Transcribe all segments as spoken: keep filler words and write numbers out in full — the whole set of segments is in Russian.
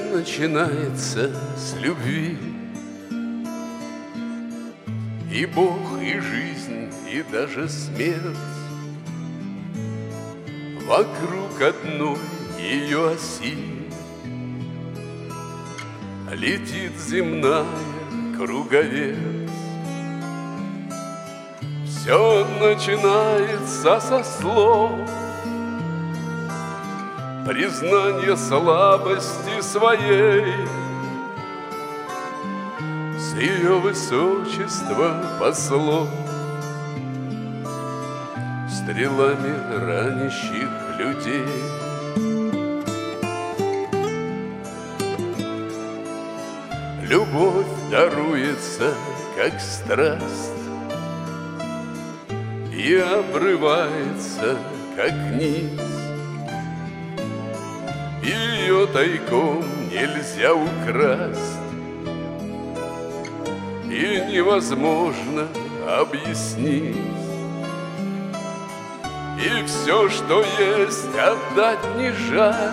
начинается с любви. И Бог, и жизнь, и даже смерть вокруг одной ее оси летит земная круговерть. Все начинается со слов признания слабости своей, с ее высочества послов, стрелами ранящих людей. Любовь даруется, как страсть, и обрывается, как низ. Ее тайком нельзя украсть, и невозможно объяснить. И все, что есть, отдать не жаль,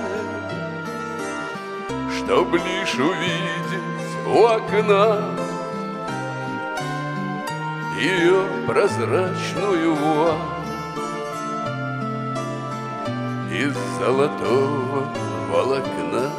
чтоб лишь увидеть у окна ее прозрачную вуаль из золотого волокна.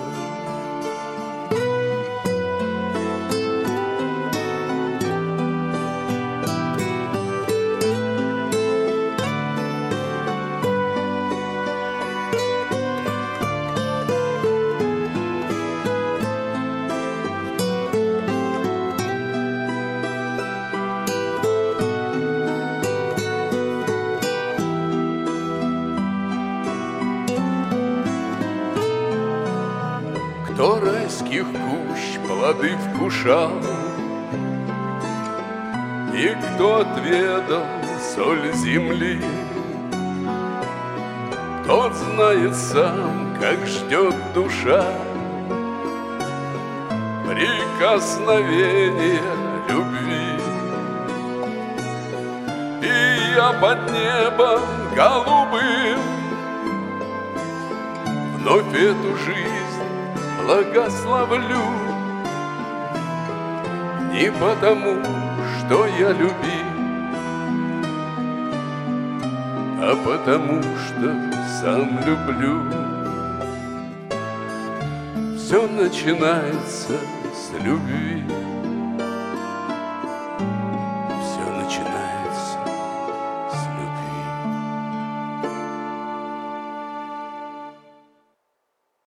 Кто райских кущ плоды вкушал, и кто отведал соль земли, тот знает сам, как ждет душа прикосновения любви. И я под небом голубым вновь эту жизнь благословлю, не потому, что я любим, а потому, что сам люблю. Все начинается с любви.